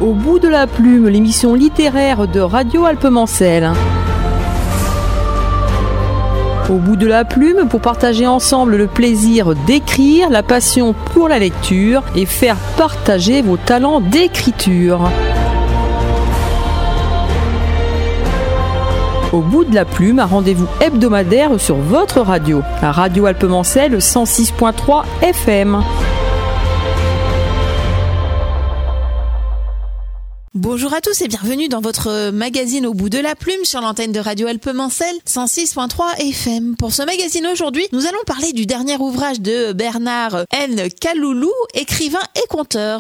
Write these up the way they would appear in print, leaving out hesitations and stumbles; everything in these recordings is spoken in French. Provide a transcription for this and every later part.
Au bout de la plume, l'émission littéraire de Radio Alpemancel. Au bout de la plume, pour partager ensemble le plaisir d'écrire, la passion pour la lecture et faire partager vos talents d'écriture. Au bout de la plume, un rendez-vous hebdomadaire sur votre radio, à Radio Alpemancel 106.3 FM. Bonjour à tous et bienvenue dans votre magazine Au bout de la plume sur l'antenne de Radio Alpemancel 106.3 FM. Pour ce magazine aujourd'hui, nous allons parler du dernier ouvrage de Bernard N. Kaloulou, écrivain et conteur.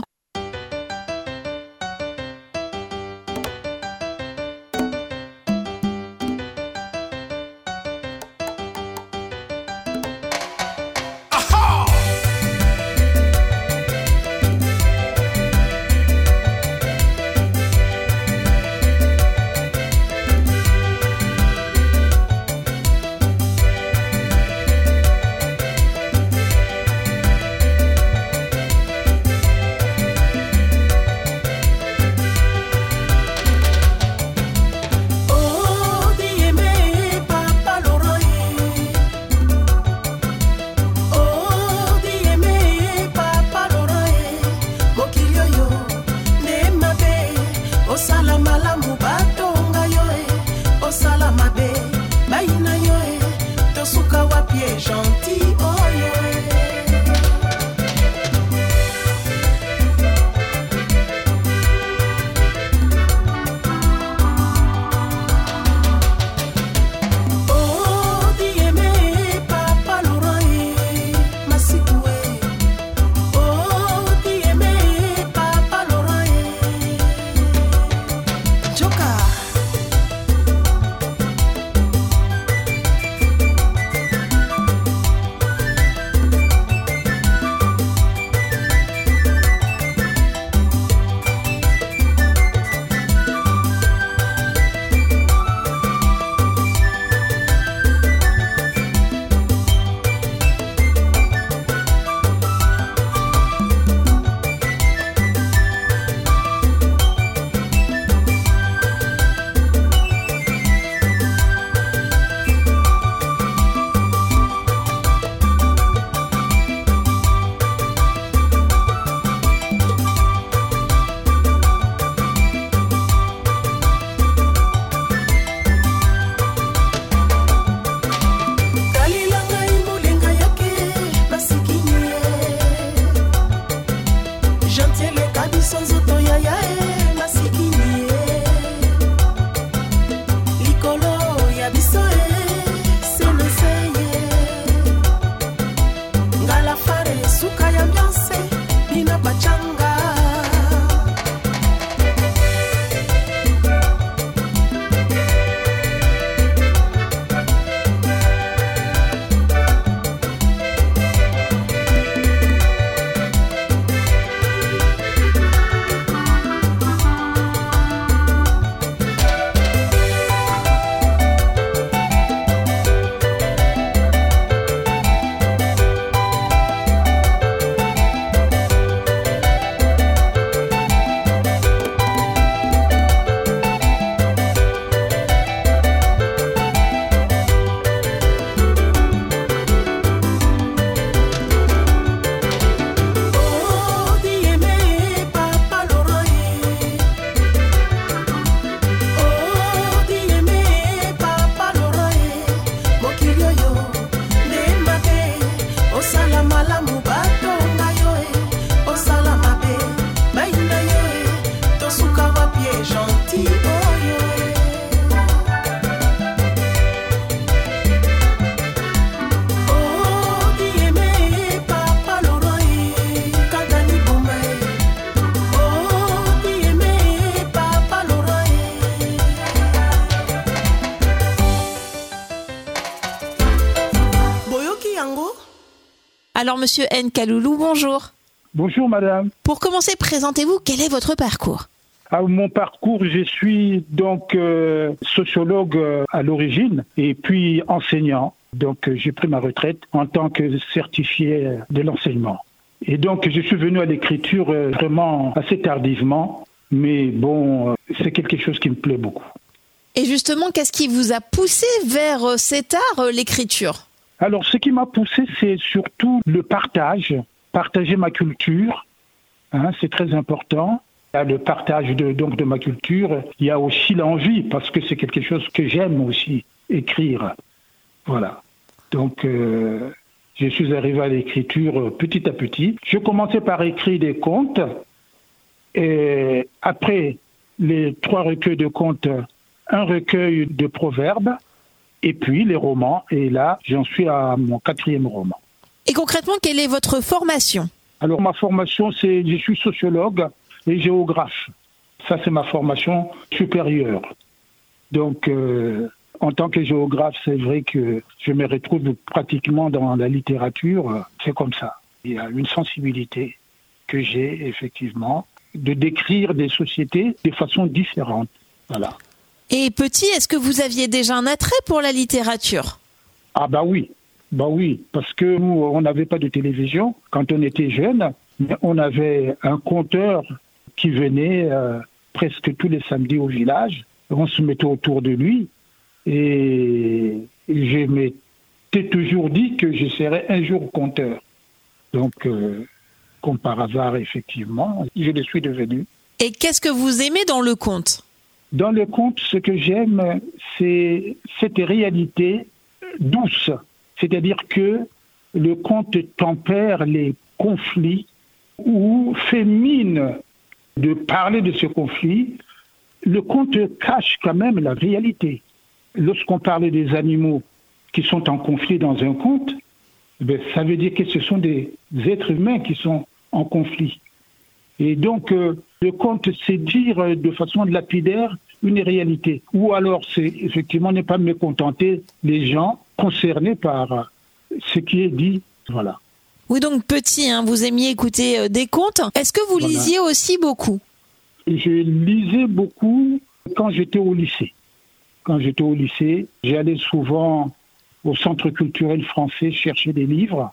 Alors, monsieur N. Kaloulou, bonjour. Bonjour, madame. Pour commencer, présentez-vous, quel est votre parcours ? Mon parcours, je suis donc sociologue à l'origine et puis enseignant. Donc, j'ai pris ma retraite en tant que certifié de l'enseignement. Et donc, je suis venu à l'écriture vraiment assez tardivement. Mais bon, c'est quelque chose qui me plaît beaucoup. Et justement, qu'est-ce qui vous a poussé vers cet art, l'écriture ? Alors, ce qui m'a poussé, c'est surtout le partager ma culture, c'est très important. Il y a le partage de ma culture, il y a aussi l'envie, parce que c'est quelque chose que j'aime aussi, écrire. Voilà. Donc, je suis arrivé à l'écriture petit à petit. Je commençais par écrire des contes, et après les 3 recueils de contes, un recueil de proverbes, et puis les romans, et là, j'en suis à mon 4e roman. Et concrètement, quelle est votre formation ? Alors, ma formation, je suis sociologue et géographe. Ça, c'est ma formation supérieure. Donc, en tant que géographe, c'est vrai que je me retrouve pratiquement dans la littérature. C'est comme ça. Il y a une sensibilité que j'ai, effectivement, de décrire des sociétés de façon différente. Voilà. Et petit, est-ce que vous aviez déjà un attrait pour la littérature ? Ah bah oui, parce que nous, on n'avait pas de télévision quand on était jeune, mais on avait un conteur qui venait presque tous les samedis au village. On se mettait autour de lui et je m'étais toujours dit que je serais un jour conteur. Donc, comme par hasard, effectivement, je le suis devenu. Et qu'est-ce que vous aimez dans le conte ? Dans le conte, ce que j'aime, c'est cette réalité douce. C'est-à-dire que le conte tempère les conflits ou fait mine de parler de ce conflit. Le conte cache quand même la réalité. Lorsqu'on parle des animaux qui sont en conflit dans un conte, ça veut dire que ce sont des êtres humains qui sont en conflit. Et donc, le conte, c'est dire de façon lapidaire une réalité. Ou alors, c'est effectivement ne pas mécontenter les gens concernés par ce qui est dit. Voilà. Oui, donc petit, vous aimiez écouter des contes. Est-ce que vous lisiez aussi beaucoup ? Je lisais beaucoup quand j'étais au lycée. Quand j'étais au lycée, j'allais souvent au Centre culturel français chercher des livres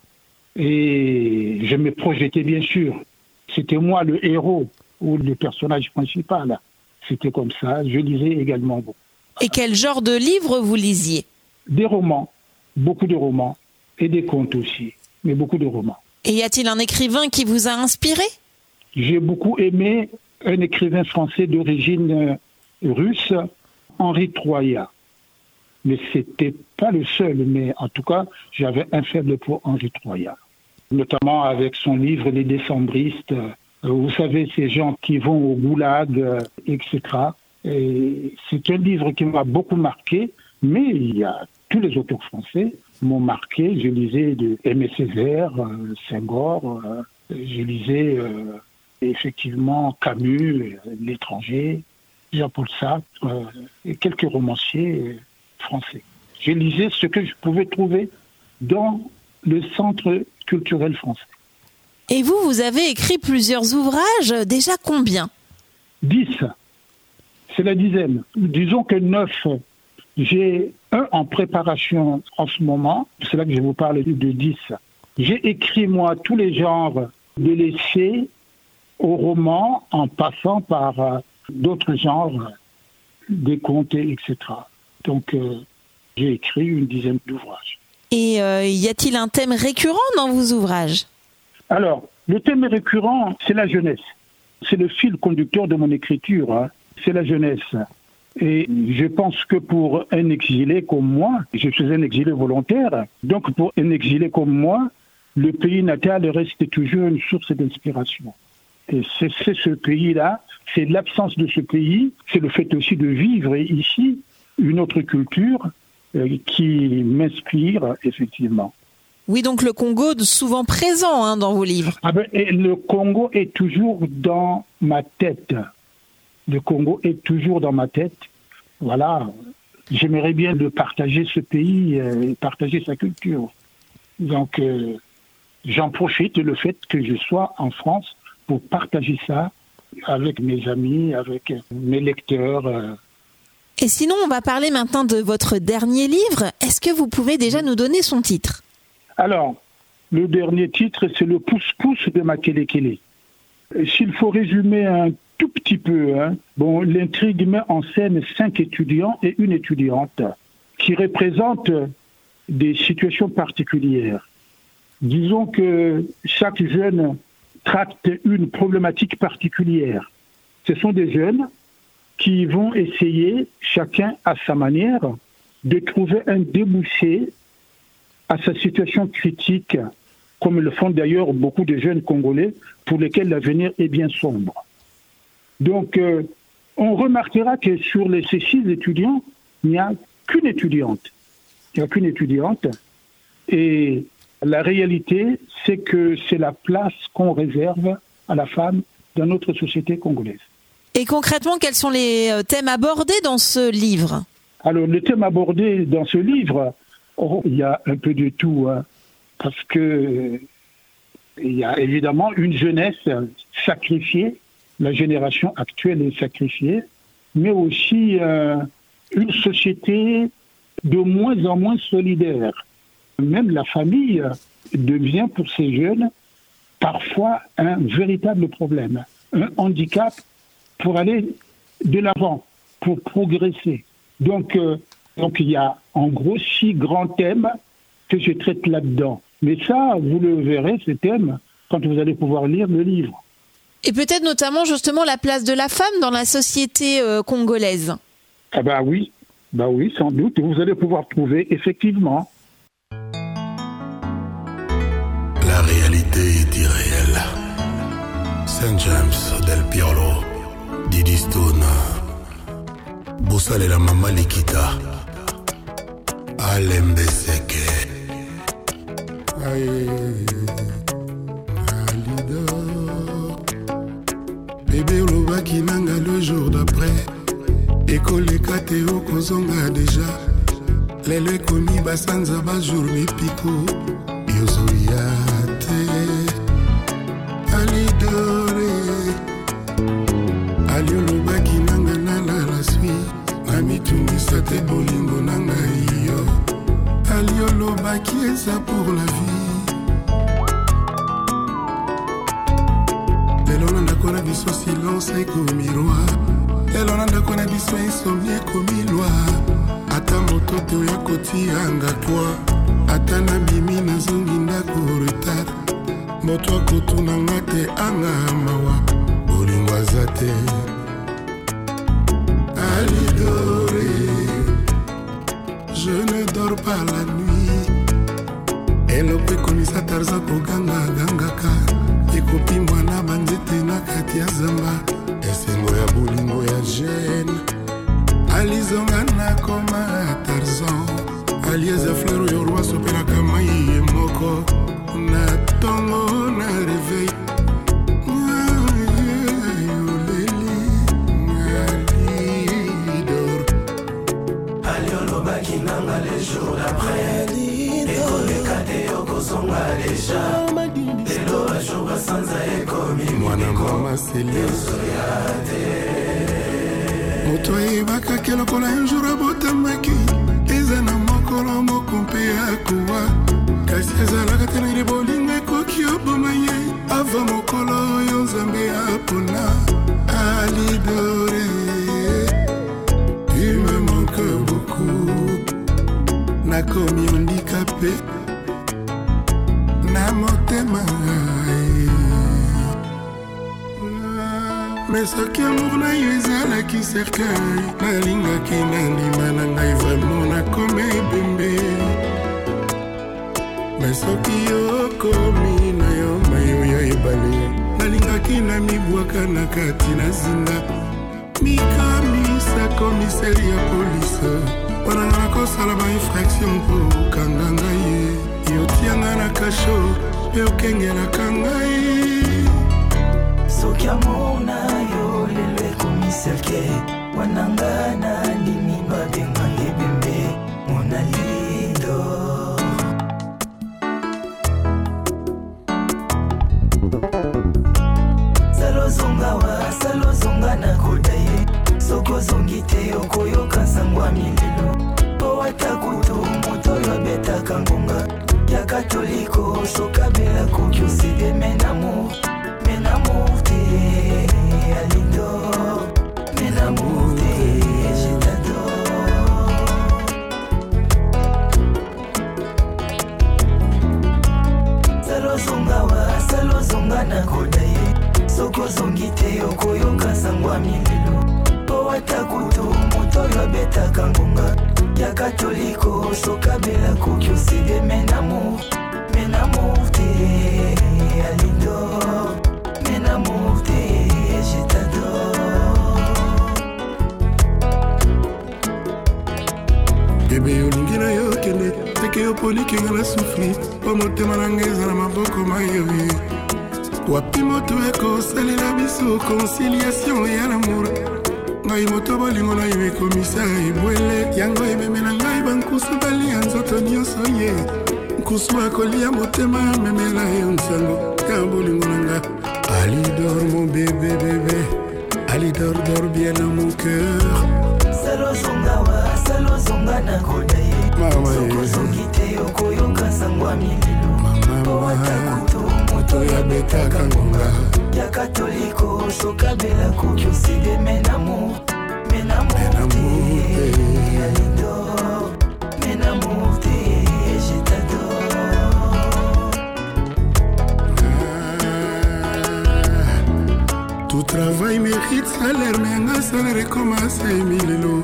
et je me projetais bien sûr. C'était moi le héros ou le personnage principal. C'était comme ça. Je lisais également beaucoup. Et quel genre de livres vous lisiez ? Des romans, beaucoup de romans et des contes aussi, mais beaucoup de romans. Et y a-t-il un écrivain qui vous a inspiré ? J'ai beaucoup aimé un écrivain français d'origine russe, Henri Troyat. Mais c'était pas le seul, mais en tout cas, j'avais un faible pour Henri Troyat. Notamment avec son livre Les décembristes. Vous savez, ces gens qui vont au goulag, etc. Et c'est un livre qui m'a beaucoup marqué, mais il y a tous les auteurs français m'ont marqué. Je lisais de Aimé Césaire, Senghor, je lisais effectivement Camus, L'étranger, Jean-Paul Sartre et quelques romanciers français. Je lisais ce que je pouvais trouver dans le Centre culturel français. Et vous avez écrit plusieurs ouvrages, déjà combien ? 10. C'est la dizaine. Disons que 9. J'ai un en préparation en ce moment. C'est là que je vous parle de 10. J'ai écrit, moi, tous les genres de l'essai au roman en passant par d'autres genres, des contes, etc. Donc, j'ai écrit une dizaine d'ouvrages. Et y a-t-il un thème récurrent dans vos ouvrages ? Alors, le thème récurrent, c'est la jeunesse. C'est le fil conducteur de mon écriture, c'est la jeunesse. Et je pense que pour un exilé comme moi, je suis un exilé volontaire, donc pour un exilé comme moi, le pays natal reste toujours une source d'inspiration. Et c'est ce pays-là, c'est l'absence de ce pays, c'est le fait aussi de vivre ici une autre culture qui m'inspire effectivement. Oui, donc le Congo souvent présent dans vos livres. Et le Congo est toujours dans ma tête. Le Congo est toujours dans ma tête. Voilà, j'aimerais bien de partager ce pays et partager sa culture. Donc, j'en profite le fait que je sois en France pour partager ça avec mes amis, avec mes lecteurs. Et sinon, on va parler maintenant de votre dernier livre. Est-ce que vous pouvez déjà nous donner son titre ? Alors, le dernier titre, c'est Le pouce-pouce de Makelekele. S'il faut résumer un tout petit peu. Bon, l'intrigue met en scène 5 étudiants et une étudiante qui représentent des situations particulières. Disons que chaque jeune traite une problématique particulière. Ce sont des jeunes qui vont essayer, chacun à sa manière, de trouver un débouché à sa situation critique, comme le font d'ailleurs beaucoup de jeunes Congolais pour lesquels l'avenir est bien sombre. Donc, on remarquera que sur ces 6 étudiants, il n'y a qu'une étudiante. Il n'y a qu'une étudiante. Et la réalité, c'est que c'est la place qu'on réserve à la femme dans notre société congolaise. Et concrètement, quels sont les thèmes abordés dans ce livre ? Alors, les thèmes abordés dans ce livre, il y a un peu de tout, parce que il y a évidemment une jeunesse sacrifiée, la génération actuelle est sacrifiée, mais aussi une société de moins en moins solidaire. Même la famille devient pour ces jeunes parfois un véritable problème, un handicap pour aller de l'avant, pour progresser. Donc il y a en gros 6 grands thèmes que je traite là-dedans. Mais ça, vous le verrez, ces thèmes, quand vous allez pouvoir lire le livre. Et peut-être notamment justement la place de la femme dans la société congolaise. Ah bah oui, sans doute. Vous allez pouvoir trouver effectivement. La réalité est irréelle. Saint James, Del Piero, Didi Stone, Boussale la Mama Likita, Alem Beseke. Bébé Olobaki nanga le jour d'après. École Kateo Kozonga déjà. Lelo ekomi basanza ba jour mipiko. Yozoyate Alidore Ali Olobaki nanga nana la suite. Nami tungisa te bolingo nanga iyo. Ali Olobaki eza pour la vie. Lelo na biso silence ekomi roi. Lelo na kona biso insomnie ekomi loi. Ata moto te ya kotianga toi. Ata na bimi na zongi ndako retard. Moto akotuna nga te anga mawa. Bolingo aza te Alidore. Je ne dors pas la nuit. Elope komisa tarza koganga gangaka. Ekopi mwana banzete na kati ya zamba. Esengo ya bolingo ya jeune. Alizonga na koma Tarzan. Alieza fleur yo roi sopelaka mai ye moko. Na tongo na réveil. Aliolobaki nanga les jours d'après. École Kateo Kozonga déjà. Lelo bajo basanza ekomi mwana mama Céleste. Moto ebaka kelokola un jour abotamaki. Eza na mokolo moko mpe akowa. Kasi ezalaka te na bolingo ekoki oboma ye. Ava mokolo oyo Nzambe apona. Alidore, tu me manques beaucoup. Nakomi handicapé na motema. Mais soki amour na yo ezalaki cercueil. Nalingaki na ndima na ngai vraiment nakomi ebembe. Mais soki okomi na yo mayo ya ebale. Nalingaki na mibwaka na kati na zinga. Mikamisa komiseri ya polise. Wana nakosala ba infraction mpo okanga ngai. Yotianga na kasho pe okengelaka ngai. Soki amour na yo lelo ekomi selke. Wananga na ndimi babenga ebembe. Mona lido Salozonga na kodaye. Soko zongi te okoyoka sangwa mililo. Po atakutu moto yo betaka ngonga. Ya katoliko sokabela koki oside menamour te Alidore. salozonga na koda ye soko zongi te okoyoka sangwa mililo po watakutu moto oyo abetaka ngonga ya katoliko sokabela koki oside menamour te alidor menamour te je t'adore bebe olingi na yo kende teke yo polikinga na sufri po motema na ngai eza na maboko mayoye wapi moto ekosalela biso conciliation ya lamour ngai moto bolingo na yo ekomisa ebwele yango ememe na ngai bankusu balia nzoto nyonso ye nkusu akolia motema memela yo nsango ya bolingo na nga alidor mon bébé bébé alidor dors bien dans mon cœur salozonga na koda ye soko zongi te okoyoka sangwa mililo po watakutu moto oyo abetaka ngonga ya katoliko sokabela koki oside menamour te alidor menamour te je t'adore tout travail mérite salaire mais nga salaire ekomasa emilelo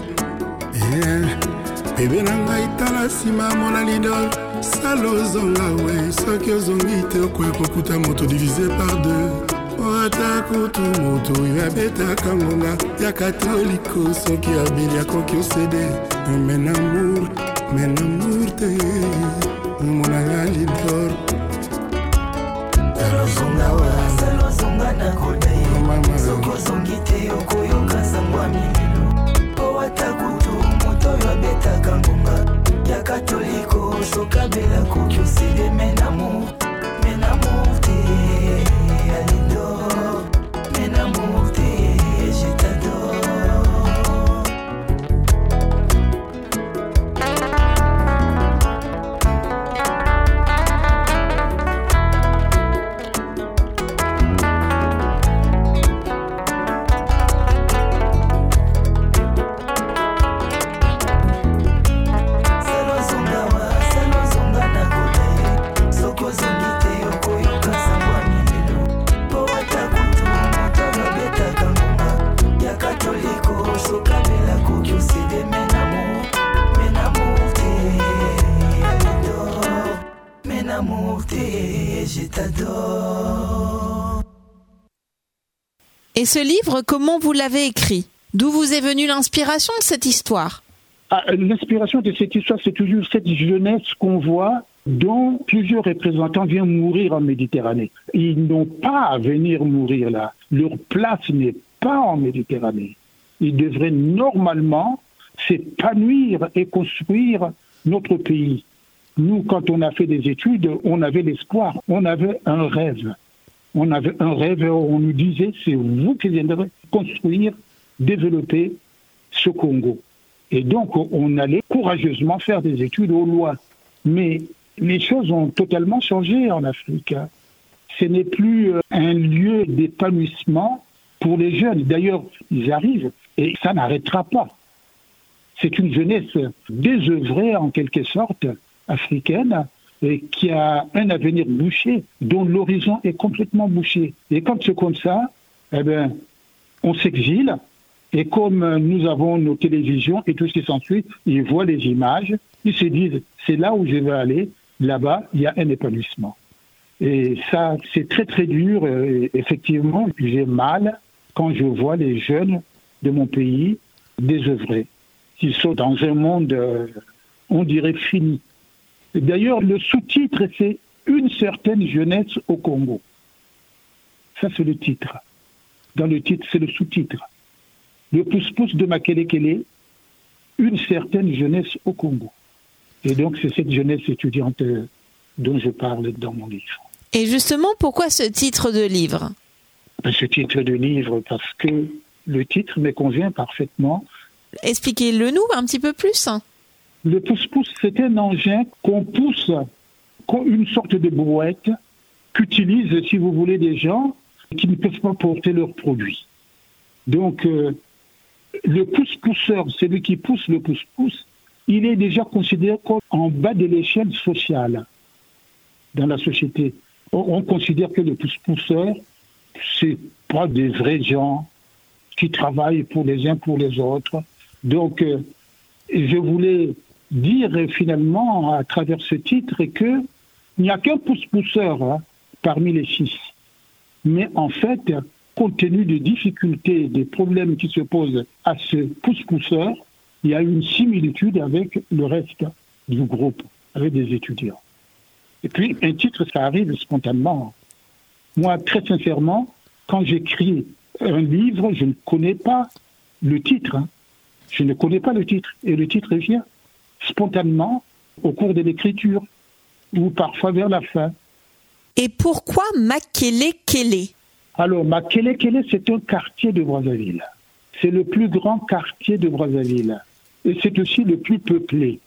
bebe na ngai tala nsima mona lidor sala ozonga we soki ozongi te okoya kokuta moto divise par deux ata kutu moto oyo abetaka ngonga ya katoliko soki abeli akoki osede menamour te monanga lidor salozonga na koda ye soko ozongi te okoyoka sangwa mililo po watakutu moto oyo abetaka ngonga ya katoliko sokabela koki oside menamour te alidor menamour te je t'adore Et ce livre, comment vous l'avez écrit? D'où vous est venue l'inspiration de cette histoire? L'inspiration de cette histoire, c'est toujours cette jeunesse qu'on voit dont plusieurs représentants viennent mourir en Méditerranée. Ils n'ont pas à venir mourir là. Leur place n'est pas en Méditerranée. Ils devraient normalement s'épanouir et construire notre pays. Nous, quand on a fait des études, on avait l'espoir, on avait un rêve. On avait un rêve et on nous disait, c'est vous qui viendrez construire, développer ce Congo. Et donc, on allait courageusement faire des études au loin. Mais les choses ont totalement changé en Afrique. Ce n'est plus un lieu d'épanouissement pour les jeunes. D'ailleurs, ils arrivent et ça n'arrêtera pas. C'est une jeunesse désœuvrée, en quelque sorte, africaine, et qui a un avenir bouché, dont l'horizon est complètement bouché. Et quand c'est comme ça, eh ben, on s'exile. Et comme nous avons nos télévisions et tout ce qui s'ensuit, ils voient les images, ils se disent, c'est là où je vais aller, là-bas, il y a un épanouissement. Et ça, c'est très très dur. Et effectivement, j'ai mal quand je vois les jeunes de mon pays désœuvrés. Ils sont dans un monde, on dirait, fini. D'ailleurs, le sous-titre, c'est « Une certaine jeunesse au Congo ». Ça, c'est le titre. Dans le titre, c'est le sous-titre. Le pouce-pouce de Makelekele, une certaine jeunesse au Congo. Et donc, c'est cette jeunesse étudiante dont je parle dans mon livre. Et justement, pourquoi ce titre de livre? Ce titre de livre, parce que le titre me convient parfaitement. Expliquez-le nous un petit peu plus. Le pouce-pouce, c'est un engin qu'on pousse, une sorte de brouette qu'utilisent, si vous voulez, des gens qui ne peuvent pas porter leurs produits. Donc, le pouce-pousseur, celui qui pousse le pouce-pouce, il est déjà considéré comme en bas de l'échelle sociale dans la société. On considère que les pousse-pousseurs, c'est pas des vrais gens qui travaillent pour les uns pour les autres. Donc, je voulais dire finalement à travers ce titre que il n'y a qu'un pousse-pousseur parmi les 6. Mais en fait, compte tenu des difficultés, des problèmes qui se posent à ce pousse-pousseur, il y a une similitude avec le reste du groupe, avec des étudiants. Et puis, un titre, ça arrive spontanément. Moi, très sincèrement, quand j'écris un livre, je ne connais pas le titre. Je ne connais pas le titre. Et le titre vient spontanément au cours de l'écriture ou parfois vers la fin. Et pourquoi Makele-Kele? Alors, Makele-Kele, c'est un quartier de Brazzaville. C'est le plus grand quartier de Brazzaville. Et c'est aussi le plus peuplé.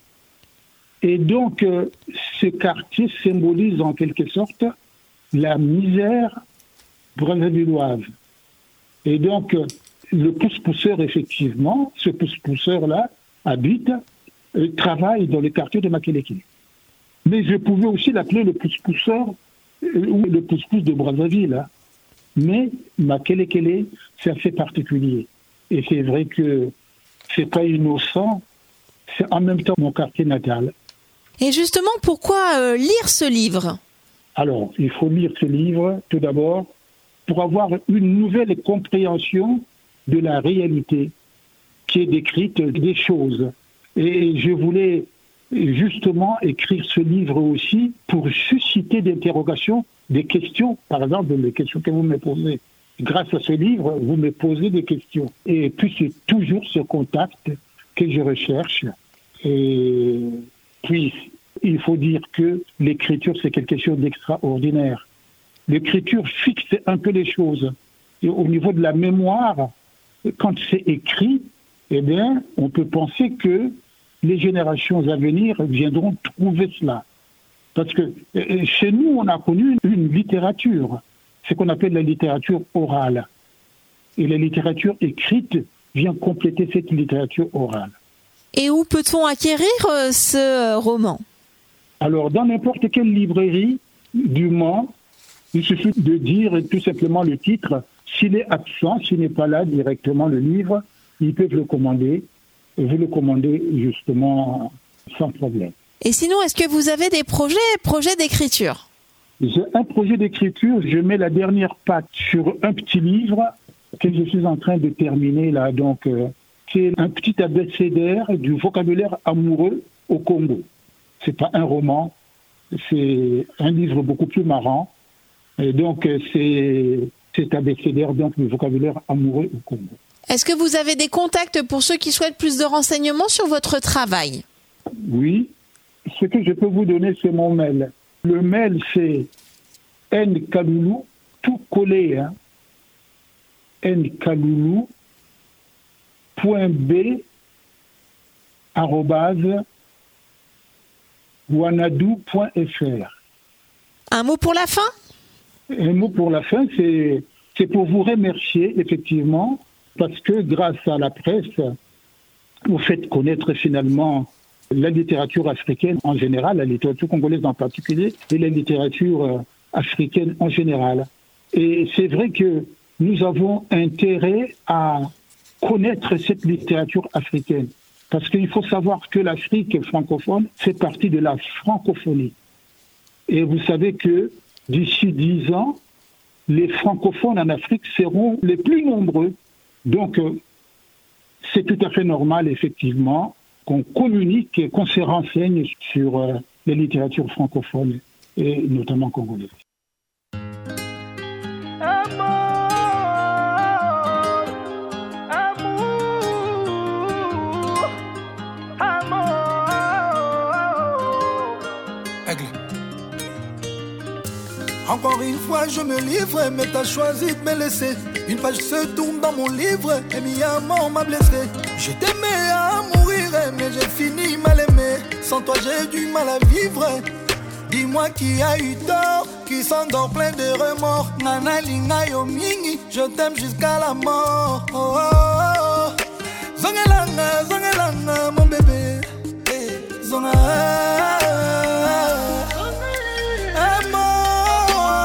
Et donc, ce quartier symbolise en quelque sorte la misère brazzavilloise. Et donc, le pousse-pousseur, effectivement, ce pousse-pousseur-là habite et travaille dans le quartier de Makele-Kele. Mais je pouvais aussi l'appeler le pousse-pousseur ou le pousse-pousse de Brazzaville. Mais Makele-Kele, c'est assez particulier. Et c'est vrai que c'est pas innocent, c'est en même temps mon quartier natal. Et justement, pourquoi lire ce livre? Alors, il faut lire ce livre, tout d'abord, pour avoir une nouvelle compréhension de la réalité qui est décrite des choses. Et je voulais justement écrire ce livre aussi pour susciter des interrogations, des questions, par exemple, les questions que vous me posez. Grâce à ce livre, vous me posez des questions. Et puis, c'est toujours ce contact que je recherche. Et puis, il faut dire que l'écriture, c'est quelque chose d'extraordinaire. L'écriture fixe un peu les choses. Et au niveau de la mémoire, quand c'est écrit, eh bien, on peut penser que les générations à venir viendront trouver cela. Parce que chez nous, on a connu une littérature, ce qu'on appelle la littérature orale. Et la littérature écrite vient compléter cette littérature orale. Et où peut-on acquérir ce roman? Alors, dans n'importe quelle librairie du Mans, il suffit de dire tout simplement le titre. S'il est absent, s'il n'est pas là directement le livre, ils peuvent le commander. Et vous le commandez justement sans problème. Et sinon, est-ce que vous avez des projets d'écriture? J'ai un projet d'écriture. Je mets la dernière patte sur un petit livre que je suis en train de terminer là. Donc, c'est un petit abécédaire du vocabulaire amoureux au Congo. C'est pas un roman, c'est un livre beaucoup plus marrant. Et donc, c'est cet abécédaire donc du vocabulaire amoureux au Congo. Est-ce que vous avez des contacts pour ceux qui souhaitent plus de renseignements sur votre travail? Oui. Ce que je peux vous donner, c'est mon mail. Le mail, c'est nkaloulou, tout collé, hein, nkaloulou.b@wanadou.fr. Un mot pour la fin? Un mot pour la fin, c'est pour vous remercier, effectivement, parce que grâce à la presse, vous faites connaître finalement la littérature africaine en général, la littérature congolaise en particulier, et la littérature africaine en général. Et c'est vrai que nous avons intérêt à connaître cette littérature africaine, parce qu'il faut savoir que l'Afrique francophone fait partie de la francophonie. Et vous savez que d'ici 10 ans, les francophones en Afrique seront les plus nombreux. Donc, c'est tout à fait normal, effectivement, qu'on communique et qu'on se renseigne sur les littératures francophones, et notamment congolaises. Encore une fois je me livre, mais t'as choisi de me laisser. Une page se tourne dans mon livre, et mi amour m'a blessé. Je t'aimais à mourir, mais j'ai fini mal aimé. Sans toi j'ai du mal à vivre. Dis-moi qui a eu tort, qui s'endort plein de remords. Nana linga yo mingi, je t'aime jusqu'à la mort. Oh, oh, oh. Zongelanga, zongelanga, mon bébé. Zonga.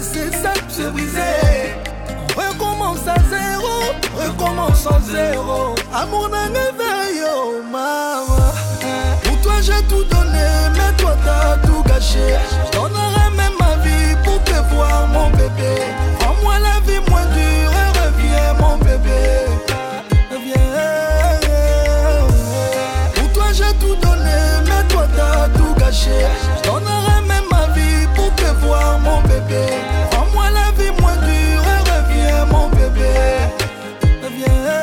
c'est ça que j'ai brisé. On recommence à zéro, recommence à zéro. Amour d'un éveil, oh maman. Pour toi j'ai tout donné, mais toi t'as tout gâché. Je donnerai même ma vie pour te voir mon bébé. Rends-moi la vie moins dure et reviens mon bébé. Reviens. Pour toi j'ai tout donné, mais toi t'as tout gâché. Je donnerai même ma vie pour te voir mon bébé. Rends-moi la vie moins dure et reviens mon bébé. Reviens.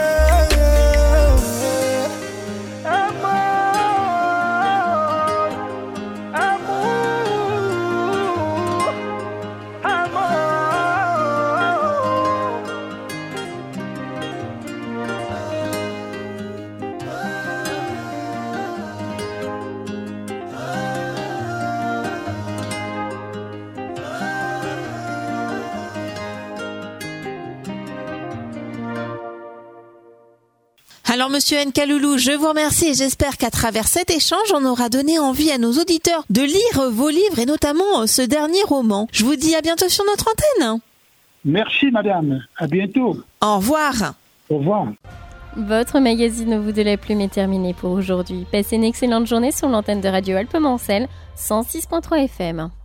Alors Monsieur Nkaloulou, je vous remercie et j'espère qu'à travers cet échange, on aura donné envie à nos auditeurs de lire vos livres et notamment ce dernier roman. Je vous dis à bientôt sur notre antenne. Merci madame, à bientôt. Au revoir. Au revoir. Votre magazine au bout de la plume est terminé pour aujourd'hui. Passez une excellente journée sur l'antenne de Radio Alpemancel 106.3 FM.